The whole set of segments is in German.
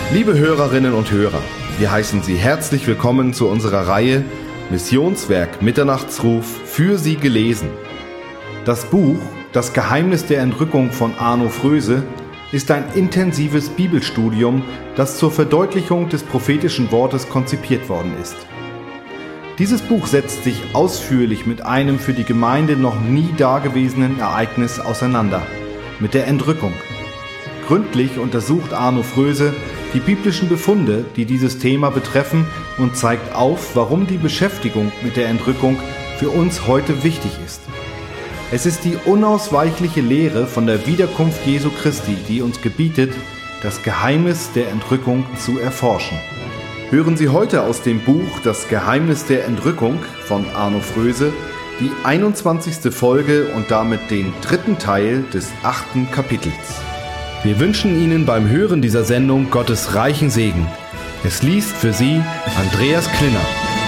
Liebe Hörerinnen und Hörer, wir heißen Sie herzlich willkommen zu unserer Reihe Missionswerk Mitternachtsruf für Sie gelesen. Das Buch Das Geheimnis der Entrückung von Arno Fröse ist ein intensives Bibelstudium, das zur Verdeutlichung des prophetischen Wortes konzipiert worden ist. Dieses Buch setzt sich ausführlich mit einem für die Gemeinde noch nie dagewesenen Ereignis auseinander, mit der Entrückung. Gründlich untersucht Arno Fröse die biblischen Befunde, die dieses Thema betreffen, und zeigt auf, warum die Beschäftigung mit der Entrückung für uns heute wichtig ist. Es ist die unausweichliche Lehre von der Wiederkunft Jesu Christi, die uns gebietet, das Geheimnis der Entrückung zu erforschen. Hören Sie heute aus dem Buch Das Geheimnis der Entrückung von Arno Fröse die 21. Folge und damit den 3. Teil des 8. Kapitels. Wir wünschen Ihnen beim Hören dieser Sendung Gottes reichen Segen. Es liest für Sie Andreas Klinner.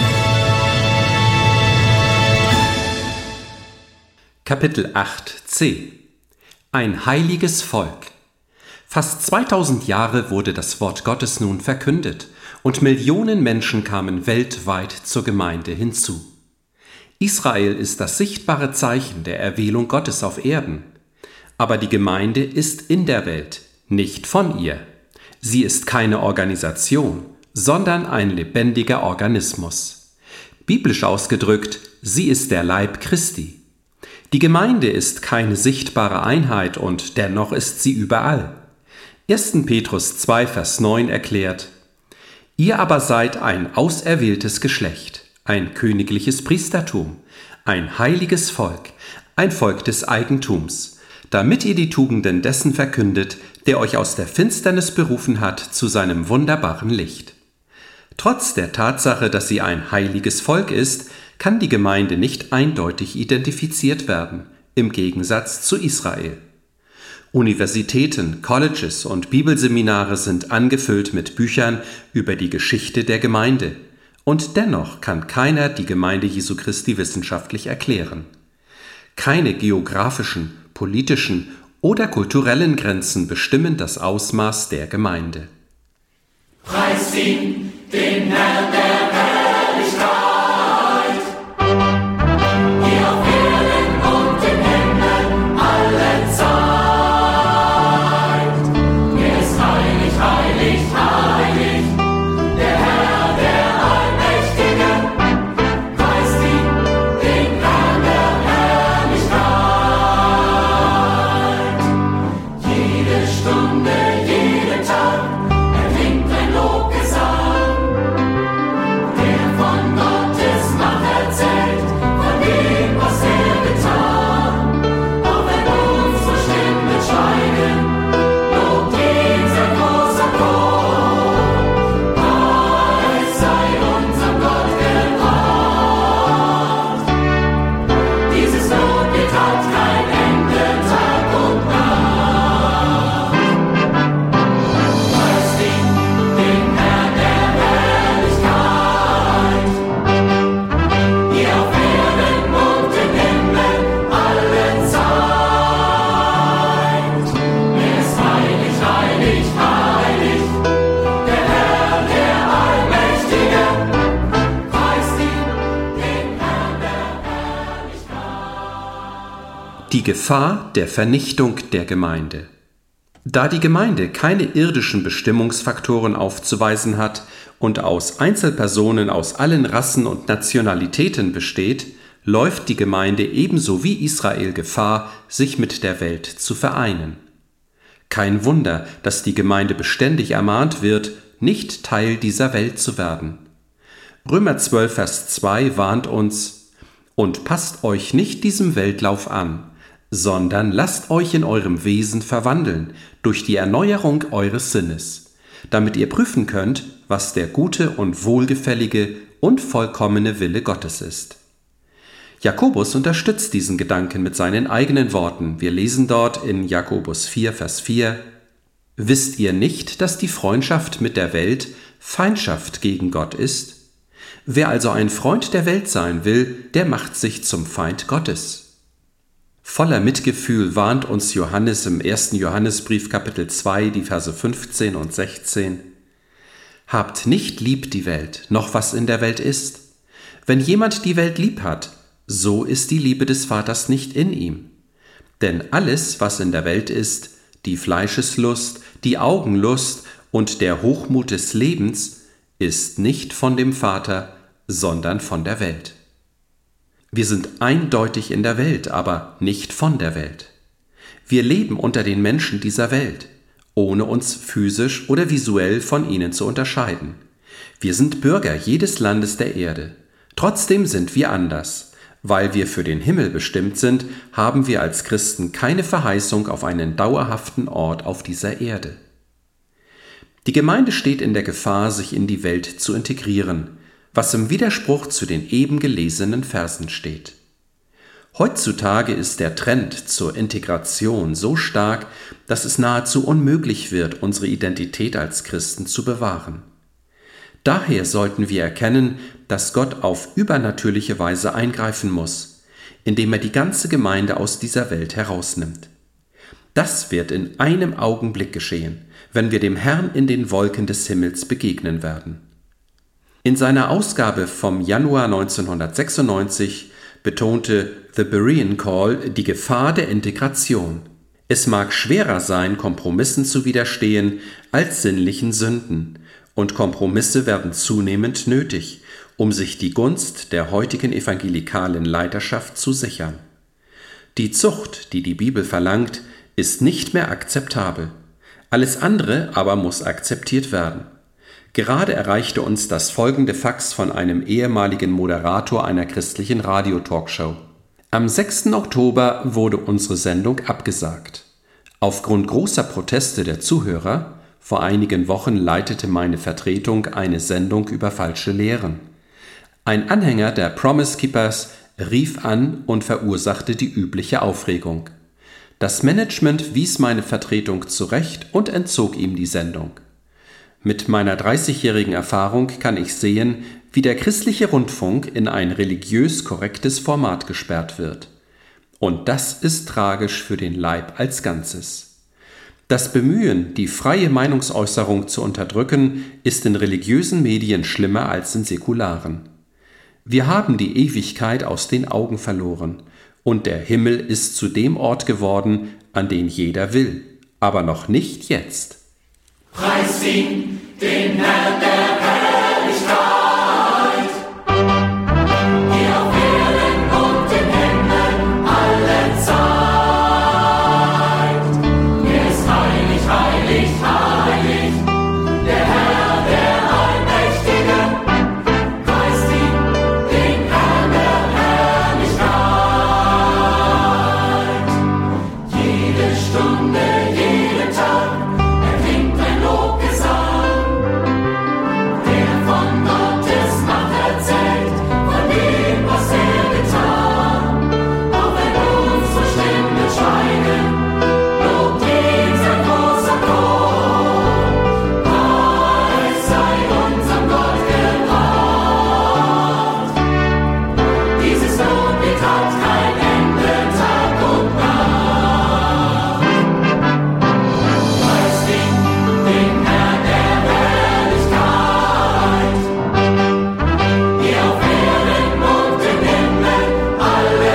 Kapitel 8c. Ein heiliges Volk. Fast 2000 Jahre wurde das Wort Gottes nun verkündet und Millionen Menschen kamen weltweit zur Gemeinde hinzu. Israel ist das sichtbare Zeichen der Erwählung Gottes auf Erden. Aber die Gemeinde ist in der Welt, nicht von ihr. Sie ist keine Organisation, sondern ein lebendiger Organismus. Biblisch ausgedrückt, sie ist der Leib Christi. Die Gemeinde ist keine sichtbare Einheit und dennoch ist sie überall. 1. Petrus 2, Vers 9 erklärt: Ihr aber seid ein auserwähltes Geschlecht, ein königliches Priestertum, ein heiliges Volk, ein Volk des Eigentums, damit ihr die Tugenden dessen verkündet, der euch aus der Finsternis berufen hat zu seinem wunderbaren Licht. Trotz der Tatsache, dass sie ein heiliges Volk ist, kann die Gemeinde nicht eindeutig identifiziert werden, im Gegensatz zu Israel. Universitäten, Colleges und Bibelseminare sind angefüllt mit Büchern über die Geschichte der Gemeinde, und dennoch kann keiner die Gemeinde Jesu Christi wissenschaftlich erklären. Keine geografischen, politischen oder kulturellen Grenzen bestimmen das Ausmaß der Gemeinde. Preist ihn, den Herrn der Herrlichkeit, hier auf Erden und im Himmel alle Zeit. Er ist heilig, heilig, heilig, der Herr, der Allmächtige. Preist ihn, den Herrn der Herrlichkeit. Jede Stunde, jeden Tag erklingt ein Lobgesang, der von Gottes Macht erzählt, von dem, was er getan. Auch wenn unsere Stimmen schweigen, lobt ihn sein großer Chor. Preis sei unserem Gott gebracht. Dieses Loblied hat kein Ende, Tag und Nacht. Preist ihn, den Herrn der Herrlichkeit, hier auf Erden und im Himmel alle Zeit. Er ist heilig, heilig, heilig, der Herr, der Allmächtige. Preist ihn, den Herrn der Herrlichkeit. Die Gefahr der Vernichtung der Gemeinde. Da die Gemeinde keine irdischen Bestimmungsfaktoren aufzuweisen hat und aus Einzelpersonen aus allen Rassen und Nationalitäten besteht, läuft die Gemeinde ebenso wie Israel Gefahr, sich mit der Welt zu vereinen. Kein Wunder, dass die Gemeinde beständig ermahnt wird, nicht Teil dieser Welt zu werden. Römer 12, Vers 2 warnt uns: Und passt euch nicht diesem Weltlauf an, sondern lasst euch in eurem Wesen verwandeln durch die Erneuerung eures Sinnes, damit ihr prüfen könnt, was der gute und wohlgefällige und vollkommene Wille Gottes ist. Jakobus unterstützt diesen Gedanken mit seinen eigenen Worten. Wir lesen dort in Jakobus 4, Vers 4: Wisst ihr nicht, dass die Freundschaft mit der Welt Feindschaft gegen Gott ist? Wer also ein Freund der Welt sein will, der macht sich zum Feind Gottes. Voller Mitgefühl warnt uns Johannes im 1. Johannesbrief Kapitel 2, die Verse 15 und 16: Habt nicht lieb die Welt, noch was in der Welt ist. Wenn jemand die Welt lieb hat, so ist die Liebe des Vaters nicht in ihm. Denn alles, was in der Welt ist, die Fleischeslust, die Augenlust und der Hochmut des Lebens, ist nicht von dem Vater, sondern von der Welt. Wir sind eindeutig in der Welt, aber nicht von der Welt. Wir leben unter den Menschen dieser Welt, ohne uns physisch oder visuell von ihnen zu unterscheiden. Wir sind Bürger jedes Landes der Erde. Trotzdem sind wir anders. Weil wir für den Himmel bestimmt sind, haben wir als Christen keine Verheißung auf einen dauerhaften Ort auf dieser Erde. Die Gemeinde steht in der Gefahr, sich in die Welt zu integrieren, was im Widerspruch zu den eben gelesenen Versen steht. Heutzutage ist der Trend zur Integration so stark, dass es nahezu unmöglich wird, unsere Identität als Christen zu bewahren. Daher sollten wir erkennen, dass Gott auf übernatürliche Weise eingreifen muss, indem er die ganze Gemeinde aus dieser Welt herausnimmt. Das wird in einem Augenblick geschehen, wenn wir dem Herrn in den Wolken des Himmels begegnen werden. In seiner Ausgabe vom Januar 1996 betonte The Berean Call die Gefahr der Integration. Es mag schwerer sein, Kompromissen zu widerstehen, als sinnlichen Sünden, und Kompromisse werden zunehmend nötig, um sich die Gunst der heutigen evangelikalen Leiterschaft zu sichern. Die Zucht, die die Bibel verlangt, ist nicht mehr akzeptabel. Alles andere aber muss akzeptiert werden. Gerade erreichte uns das folgende Fax von einem ehemaligen Moderator einer christlichen Radiotalkshow. Am 6. Oktober wurde unsere Sendung abgesagt. Aufgrund großer Proteste der Zuhörer, vor einigen Wochen leitete meine Vertretung eine Sendung über falsche Lehren. Ein Anhänger der Promise Keepers rief an und verursachte die übliche Aufregung. Das Management wies meine Vertretung zurecht und entzog ihm die Sendung. Mit meiner 30-jährigen Erfahrung kann ich sehen, wie der christliche Rundfunk in ein religiös korrektes Format gesperrt wird. Und das ist tragisch für den Leib als Ganzes. Das Bemühen, die freie Meinungsäußerung zu unterdrücken, ist in religiösen Medien schlimmer als in säkularen. Wir haben die Ewigkeit aus den Augen verloren, und der Himmel ist zu dem Ort geworden, an den jeder will, aber noch nicht jetzt. Preist ihn, den Herrn der Herrlichkeit. Hier auf Erden und im Himmel alle Zeit. Er ist heilig, heilig, heilig, der Herr, der Allmächtige. Preist ihn, den Herrn der Herrlichkeit. Jede Stunde, jeden Tag erklingt ein Lobgesang, der von Gottes Macht erzählt, von dem, was er getan. Auch wenn unsere Stimmen schweigen, lobt ihn sein großer Chor. Preis sei unserem Gott gebracht. Dieses Loblied hat kein Ende, Tag und Nacht. Preist ihn, den Herrn der Herrlichkeit. Hier auf Erden und im Himmel alle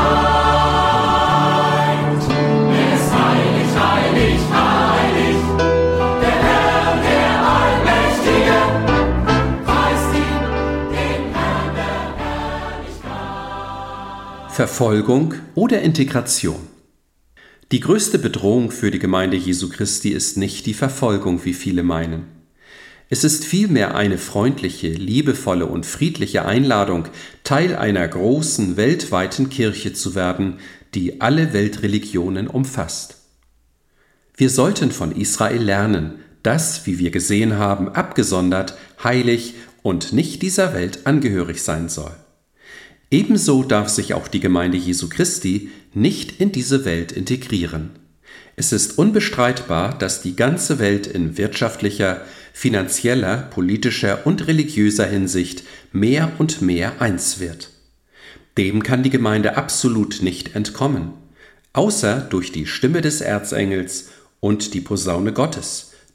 Zeit. Er ist heilig, heilig, heilig, der Herr, der Allmächtige. Preist ihn, den Herrn der Herrlichkeit. Verfolgung oder Integration? Die größte Bedrohung für die Gemeinde Jesu Christi ist nicht die Verfolgung, wie viele meinen. Es ist vielmehr eine freundliche, liebevolle und friedliche Einladung, Teil einer großen weltweiten Kirche zu werden, die alle Weltreligionen umfasst. Wir sollten von Israel lernen, das, wie wir gesehen haben, abgesondert, heilig und nicht dieser Welt angehörig sein soll. Ebenso darf sich auch die Gemeinde Jesu Christi nicht in diese Welt integrieren. Es ist unbestreitbar, dass die ganze Welt in wirtschaftlicher, finanzieller, politischer und religiöser Hinsicht mehr und mehr eins wird. Dem kann die Gemeinde absolut nicht entkommen, außer durch die Stimme des Erzengels und die Posaune Gottes,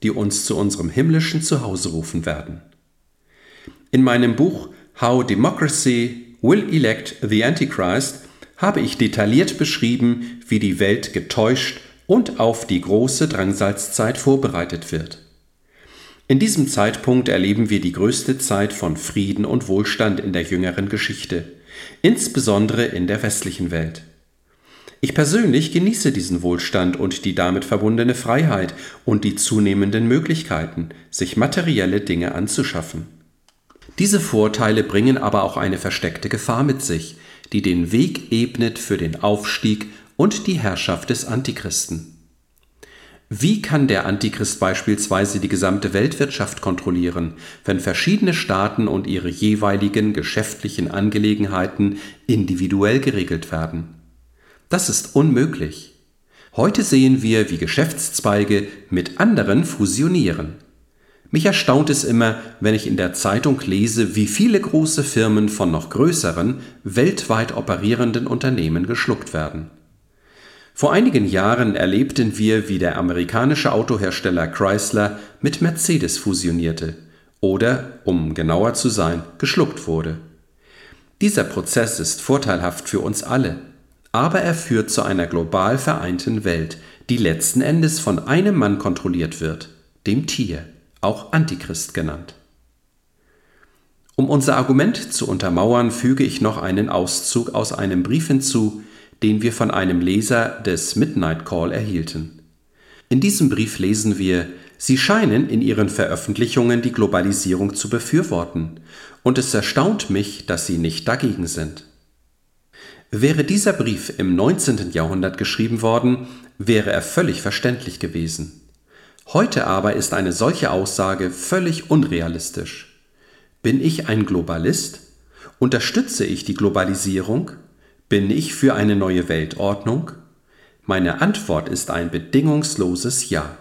die uns zu unserem himmlischen Zuhause rufen werden. In meinem Buch How Democracy Will Elect the Antichrist habe ich detailliert beschrieben, wie die Welt getäuscht und auf die große Drangsalzzeit vorbereitet wird. In diesem Zeitpunkt erleben wir die größte Zeit von Frieden und Wohlstand in der jüngeren Geschichte, insbesondere in der westlichen Welt. Ich persönlich genieße diesen Wohlstand und die damit verbundene Freiheit und die zunehmenden Möglichkeiten, sich materielle Dinge anzuschaffen. Diese Vorteile bringen aber auch eine versteckte Gefahr mit sich, die den Weg ebnet für den Aufstieg und die Herrschaft des Antichristen. Wie kann der Antichrist beispielsweise die gesamte Weltwirtschaft kontrollieren, wenn verschiedene Staaten und ihre jeweiligen geschäftlichen Angelegenheiten individuell geregelt werden? Das ist unmöglich. Heute sehen wir, wie Geschäftszweige mit anderen fusionieren. Mich erstaunt es immer, wenn ich in der Zeitung lese, wie viele große Firmen von noch größeren, weltweit operierenden Unternehmen geschluckt werden. Vor einigen Jahren erlebten wir, wie der amerikanische Autohersteller Chrysler mit Mercedes fusionierte oder, um genauer zu sein, geschluckt wurde. Dieser Prozess ist vorteilhaft für uns alle, aber er führt zu einer global vereinten Welt, die letzten Endes von einem Mann kontrolliert wird, dem Tier, auch Antichrist genannt. Um unser Argument zu untermauern, füge ich noch einen Auszug aus einem Brief hinzu, den wir von einem Leser des Midnight Call erhielten. In diesem Brief lesen wir: Sie scheinen in Ihren Veröffentlichungen die Globalisierung zu befürworten, und es erstaunt mich, dass Sie nicht dagegen sind. Wäre dieser Brief im 19. Jahrhundert geschrieben worden, wäre er völlig verständlich gewesen. Heute aber ist eine solche Aussage völlig unrealistisch. Bin ich ein Globalist? Unterstütze ich die Globalisierung? Bin ich für eine neue Weltordnung? Meine Antwort ist ein bedingungsloses Ja.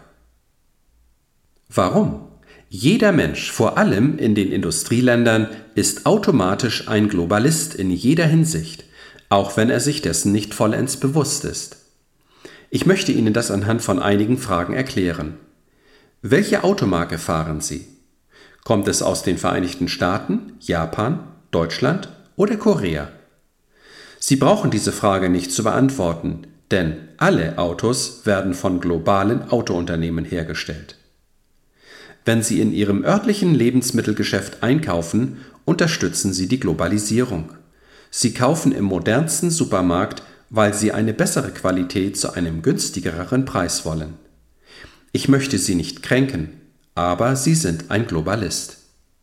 Warum? Jeder Mensch, vor allem in den Industrieländern, ist automatisch ein Globalist in jeder Hinsicht, auch wenn er sich dessen nicht vollends bewusst ist. Ich möchte Ihnen das anhand von einigen Fragen erklären. Welche Automarke fahren Sie? Kommt es aus den Vereinigten Staaten, Japan, Deutschland oder Korea? Sie brauchen diese Frage nicht zu beantworten, denn alle Autos werden von globalen Autounternehmen hergestellt. Wenn Sie in Ihrem örtlichen Lebensmittelgeschäft einkaufen, unterstützen Sie die Globalisierung. Sie kaufen im modernsten Supermarkt, weil Sie eine bessere Qualität zu einem günstigeren Preis wollen. Ich möchte Sie nicht kränken, aber Sie sind ein Globalist.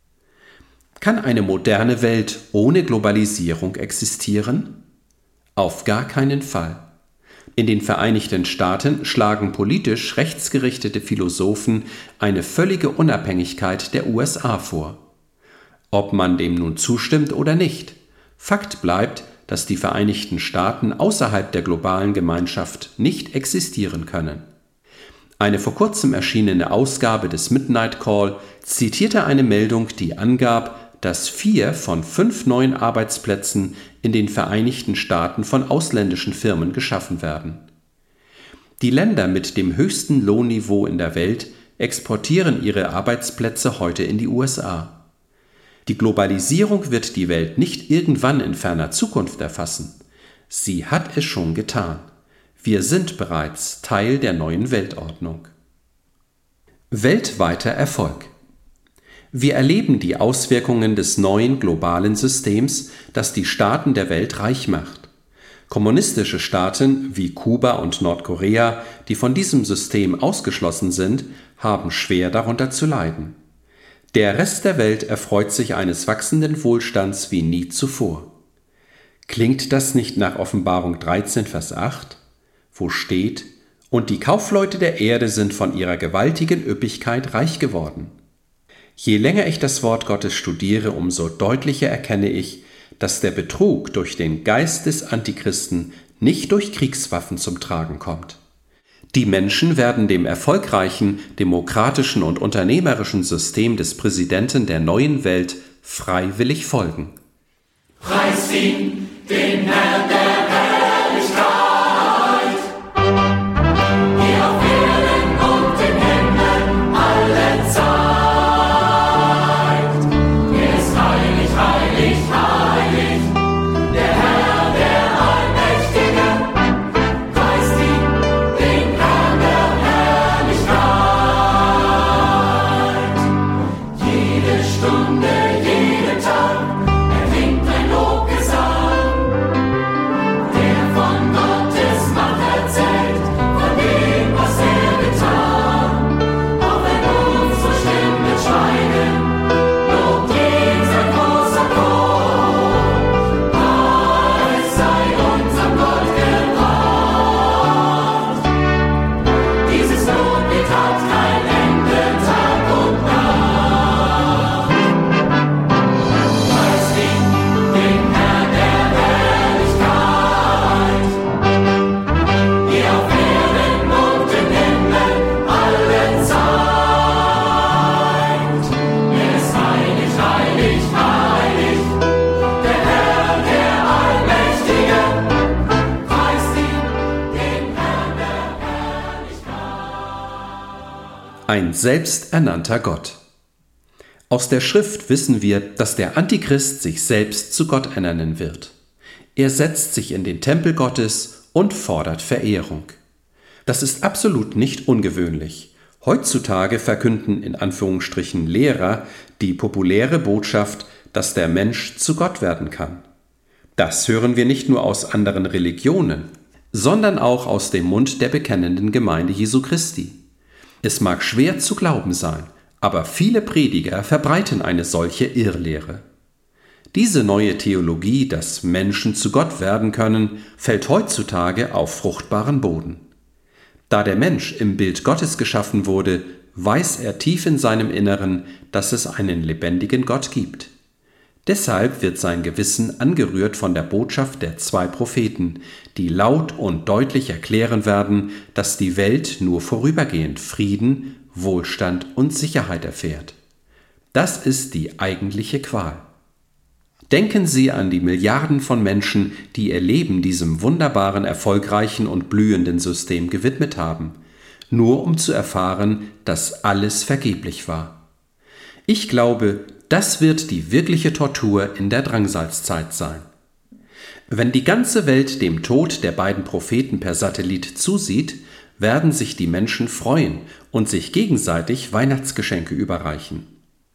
Kann eine moderne Welt ohne Globalisierung existieren? Auf gar keinen Fall. In den Vereinigten Staaten schlagen politisch rechtsgerichtete Philosophen eine völlige Unabhängigkeit der USA vor. Ob man dem nun zustimmt oder nicht, Fakt bleibt, dass die Vereinigten Staaten außerhalb der globalen Gemeinschaft nicht existieren können. Eine vor kurzem erschienene Ausgabe des Midnight Call zitierte eine Meldung, die angab, dass 4 von 5 neuen Arbeitsplätzen in den Vereinigten Staaten von ausländischen Firmen geschaffen werden. Die Länder mit dem höchsten Lohnniveau in der Welt exportieren ihre Arbeitsplätze heute in die USA. Die Globalisierung wird die Welt nicht irgendwann in ferner Zukunft erfassen. Sie hat es schon getan. Wir sind bereits Teil der neuen Weltordnung. Weltweiter Erfolg. Wir erleben die Auswirkungen des neuen globalen Systems, das die Staaten der Welt reich macht. Kommunistische Staaten wie Kuba und Nordkorea, die von diesem System ausgeschlossen sind, haben schwer darunter zu leiden. Der Rest der Welt erfreut sich eines wachsenden Wohlstands wie nie zuvor. Klingt das nicht nach Offenbarung 13, Vers 8, wo steht: Und die Kaufleute der Erde sind von ihrer gewaltigen Üppigkeit reich geworden? Je länger ich das Wort Gottes studiere, umso deutlicher erkenne ich, dass der Betrug durch den Geist des Antichristen nicht durch Kriegswaffen zum Tragen kommt. Die Menschen werden dem erfolgreichen, demokratischen und unternehmerischen System des Präsidenten der neuen Welt freiwillig folgen. Preist ihn, den Herrn der Herrlichkeit, die auf Erden und im Himmel Ein selbsternannter Gott. Aus der Schrift wissen wir, dass der Antichrist sich selbst zu Gott ernennen wird. Er setzt sich in den Tempel Gottes und fordert Verehrung. Das ist absolut nicht ungewöhnlich. Heutzutage verkünden in Anführungsstrichen Lehrer die populäre Botschaft, dass der Mensch zu Gott werden kann. Das hören wir nicht nur aus anderen Religionen, sondern auch aus dem Mund der bekennenden Gemeinde Jesu Christi. Es mag schwer zu glauben sein, aber viele Prediger verbreiten eine solche Irrlehre. Diese neue Theologie, dass Menschen zu Gott werden können, fällt heutzutage auf fruchtbaren Boden. Da der Mensch im Bild Gottes geschaffen wurde, weiß er tief in seinem Inneren, dass es einen lebendigen Gott gibt. Deshalb wird sein Gewissen angerührt von der Botschaft der 2 Propheten, die laut und deutlich erklären werden, dass die Welt nur vorübergehend Frieden, Wohlstand und Sicherheit erfährt. Das ist die eigentliche Qual. Denken Sie an die Milliarden von Menschen, die ihr Leben diesem wunderbaren, erfolgreichen und blühenden System gewidmet haben, nur um zu erfahren, dass alles vergeblich war. Ich glaube, das wird die wirkliche Tortur in der Drangsalzzeit sein. Wenn die ganze Welt dem Tod der beiden Propheten per Satellit zusieht, werden sich die Menschen freuen und sich gegenseitig Weihnachtsgeschenke überreichen.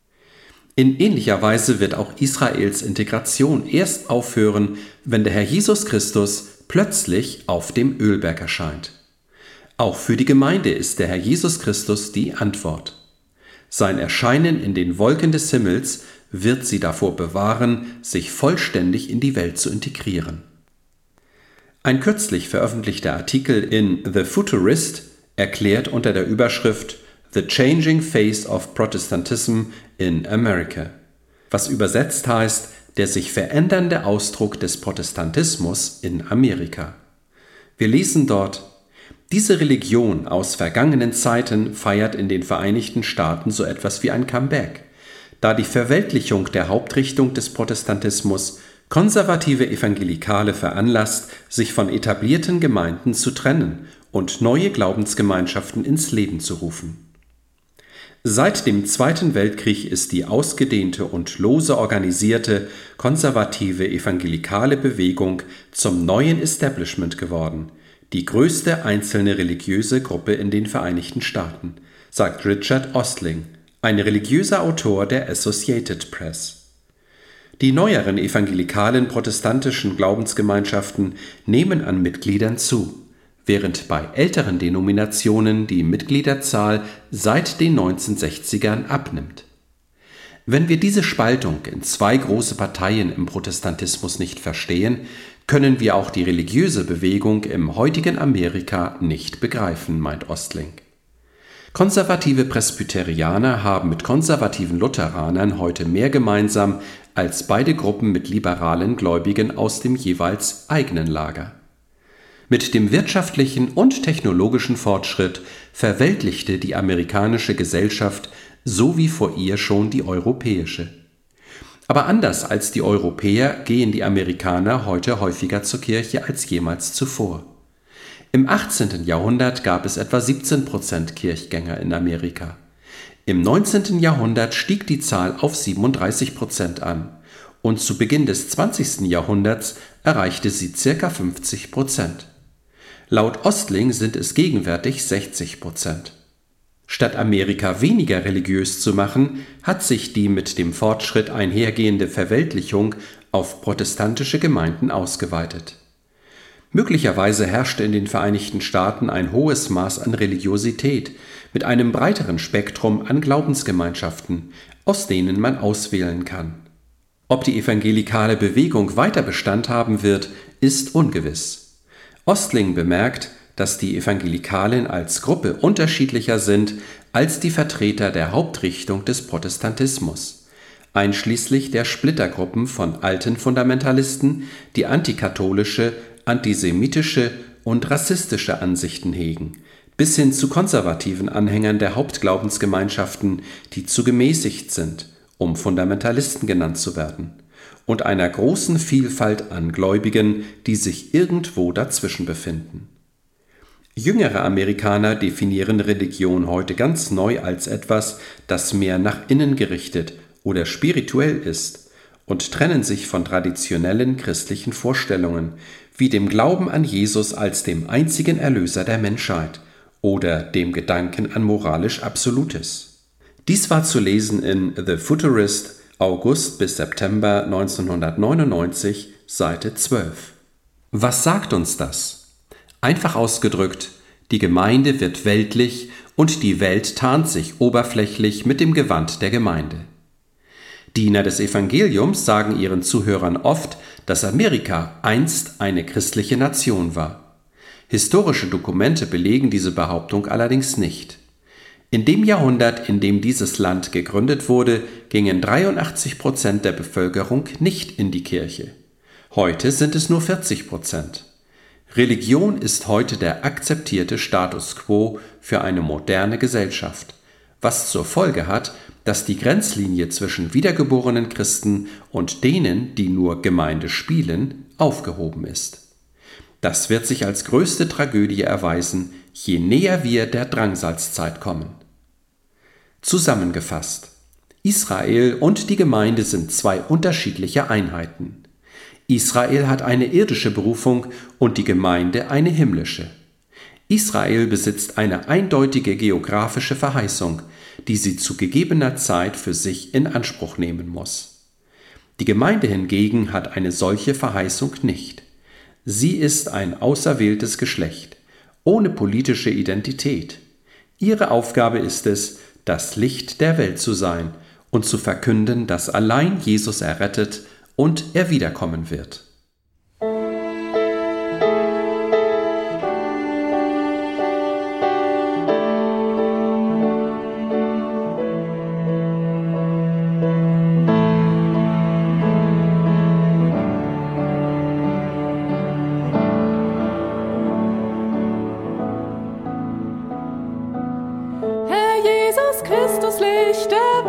In ähnlicher Weise wird auch Israels Integration erst aufhören, wenn der Herr Jesus Christus plötzlich auf dem Ölberg erscheint. Auch für die Gemeinde ist der Herr Jesus Christus die Antwort. Sein Erscheinen in den Wolken des Himmels wird sie davor bewahren, sich vollständig in die Welt zu integrieren. Ein kürzlich veröffentlichter Artikel in The Futurist erklärt unter der Überschrift The Changing Face of Protestantism in America, was übersetzt heißt, der sich verändernde Ausdruck des Protestantismus in Amerika. Wir lesen dort: Diese Religion aus vergangenen Zeiten feiert in den Vereinigten Staaten so etwas wie ein Comeback, da die Verweltlichung der Hauptrichtung des Protestantismus konservative Evangelikale veranlasst, sich von etablierten Gemeinden zu trennen und neue Glaubensgemeinschaften ins Leben zu rufen. Seit dem Zweiten Weltkrieg ist die ausgedehnte und lose organisierte konservative evangelikale Bewegung zum neuen Establishment geworden, die größte einzelne religiöse Gruppe in den Vereinigten Staaten, sagt Richard Ostling, ein religiöser Autor der Associated Press. Die neueren evangelikalen protestantischen Glaubensgemeinschaften nehmen an Mitgliedern zu, während bei älteren Denominationen die Mitgliederzahl seit den 1960ern abnimmt. Wenn wir diese Spaltung in 2 große Parteien im Protestantismus nicht verstehen, können wir auch die religiöse Bewegung im heutigen Amerika nicht begreifen, meint Ostling. Konservative Presbyterianer haben mit konservativen Lutheranern heute mehr gemeinsam als beide Gruppen mit liberalen Gläubigen aus dem jeweils eigenen Lager. Mit dem wirtschaftlichen und technologischen Fortschritt verweltlichte die amerikanische Gesellschaft so wie vor ihr schon die europäische. Aber anders als die Europäer gehen die Amerikaner heute häufiger zur Kirche als jemals zuvor. Im 18. Jahrhundert gab es etwa 17% Kirchgänger in Amerika. Im 19. Jahrhundert stieg die Zahl auf 37% an und zu Beginn des 20. Jahrhunderts erreichte sie ca. 50%. Laut Ostling sind es gegenwärtig 60%. Statt Amerika weniger religiös zu machen, hat sich die mit dem Fortschritt einhergehende Verweltlichung auf protestantische Gemeinden ausgeweitet. Möglicherweise herrschte in den Vereinigten Staaten ein hohes Maß an Religiosität mit einem breiteren Spektrum an Glaubensgemeinschaften, aus denen man auswählen kann. Ob die evangelikale Bewegung weiter Bestand haben wird, ist ungewiss. Ostling bemerkt, dass die Evangelikalen als Gruppe unterschiedlicher sind als die Vertreter der Hauptrichtung des Protestantismus, einschließlich der Splittergruppen von alten Fundamentalisten, die antikatholische, antisemitische und rassistische Ansichten hegen, bis hin zu konservativen Anhängern der Hauptglaubensgemeinschaften, die zu gemäßigt sind, um Fundamentalisten genannt zu werden, und einer großen Vielfalt an Gläubigen, die sich irgendwo dazwischen befinden. Jüngere Amerikaner definieren Religion heute ganz neu als etwas, das mehr nach innen gerichtet oder spirituell ist und trennen sich von traditionellen christlichen Vorstellungen, wie dem Glauben an Jesus als dem einzigen Erlöser der Menschheit oder dem Gedanken an moralisch Absolutes. Dies war zu lesen in The Futurist, August bis September 1999, Seite 12. Was sagt uns das? Einfach ausgedrückt, die Gemeinde wird weltlich und die Welt tarnt sich oberflächlich mit dem Gewand der Gemeinde. Diener des Evangeliums sagen ihren Zuhörern oft, dass Amerika einst eine christliche Nation war. Historische Dokumente belegen diese Behauptung allerdings nicht. In dem Jahrhundert, in dem dieses Land gegründet wurde, gingen 83% der Bevölkerung nicht in die Kirche. Heute sind es nur 40%. Religion ist heute der akzeptierte Status quo für eine moderne Gesellschaft, was zur Folge hat, dass die Grenzlinie zwischen wiedergeborenen Christen und denen, die nur Gemeinde spielen, aufgehoben ist. Das wird sich als größte Tragödie erweisen, je näher wir der Drangsalzzeit kommen. Zusammengefasst: Israel und die Gemeinde sind zwei unterschiedliche Einheiten. Israel hat eine irdische Berufung und die Gemeinde eine himmlische. Israel besitzt eine eindeutige geografische Verheißung, die sie zu gegebener Zeit für sich in Anspruch nehmen muss. Die Gemeinde hingegen hat eine solche Verheißung nicht. Sie ist ein auserwähltes Geschlecht, ohne politische Identität. Ihre Aufgabe ist es, das Licht der Welt zu sein und zu verkünden, dass allein Jesus errettet und er wiederkommen wird. Herr Jesus Christus, Licht der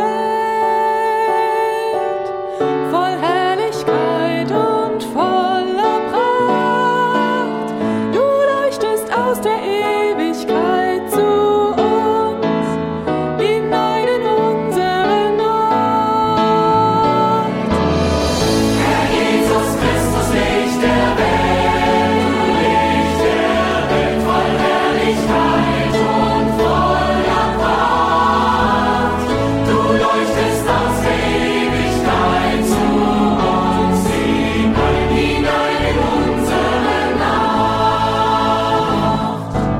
Welt, voll Herrlichkeit und voller Pracht, du leuchtest aus der Ewigkeit zu uns, hinein in unsere Nacht. Herr Jesus Christus, Licht der Welt, voll Herrlichkeit und voller Pracht. Du leuchtest aus der Ewigkeit zu uns hinein in unsere Nacht.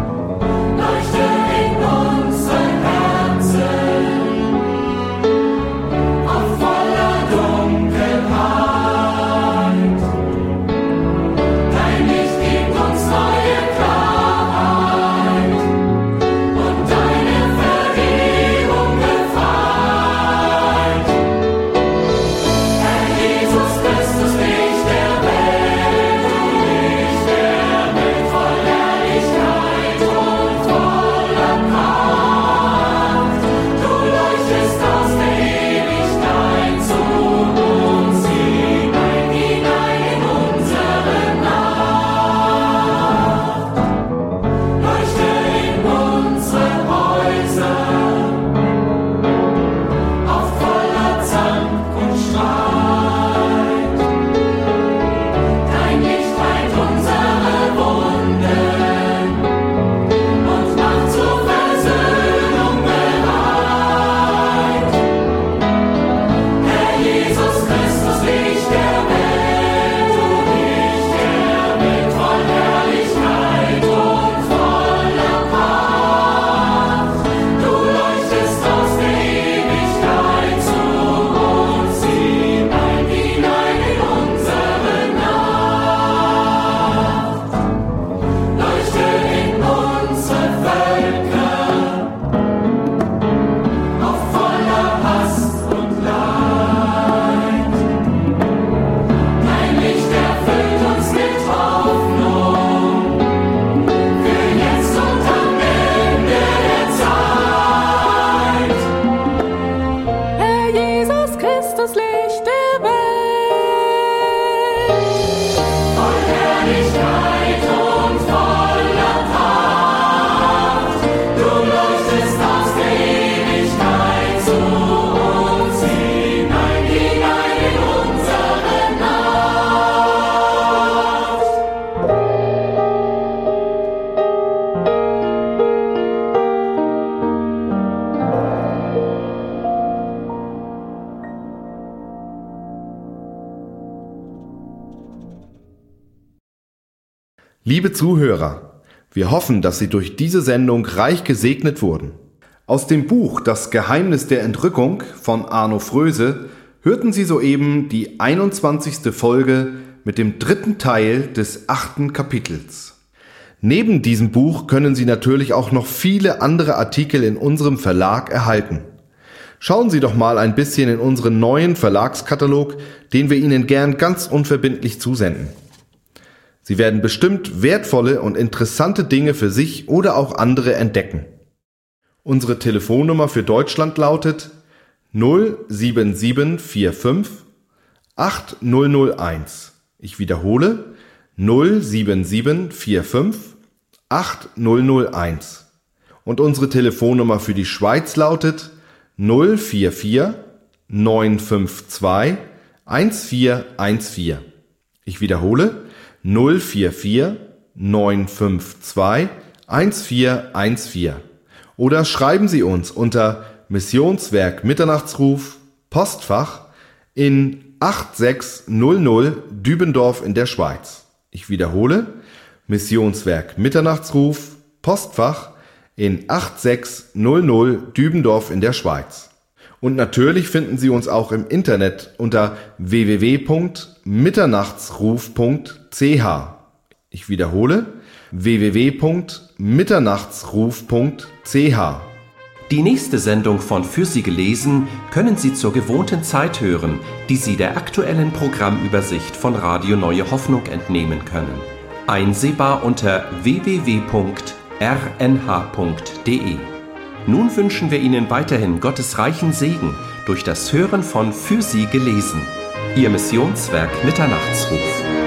Liebe Zuhörer, wir hoffen, dass Sie durch diese Sendung reich gesegnet wurden. Aus dem Buch Das Geheimnis der Entrückung von Arno Fröse hörten Sie soeben die 21. Folge mit dem 3. Teil des 8. Kapitels. Neben diesem Buch können Sie natürlich auch noch viele andere Artikel in unserem Verlag erhalten. Schauen Sie doch mal ein bisschen in unseren neuen Verlagskatalog, den wir Ihnen gern ganz unverbindlich zusenden. Sie werden bestimmt wertvolle und interessante Dinge für sich oder auch andere entdecken. Unsere Telefonnummer für Deutschland lautet 07745 8001. Ich wiederhole 07745 8001. Und unsere Telefonnummer für die Schweiz lautet 044 952 1414. Ich wiederhole 044 952 1414. Oder schreiben Sie uns unter Missionswerk Mitternachtsruf, Postfach in 8600 Dübendorf in der Schweiz. Ich wiederhole Missionswerk Mitternachtsruf, Postfach in 8600 Dübendorf in der Schweiz. Und natürlich finden Sie uns auch im Internet unter www.mitternachtsruf.ch. Ich wiederhole www.mitternachtsruf.ch. Die nächste Sendung von Für Sie gelesen können Sie zur gewohnten Zeit hören, die Sie der aktuellen Programmübersicht von Radio Neue Hoffnung entnehmen können. Einsehbar unter www.rnh.de. Nun wünschen wir Ihnen weiterhin Gottes reichen Segen durch das Hören von Für Sie gelesen. Ihr Missionswerk Mitternachtsruf.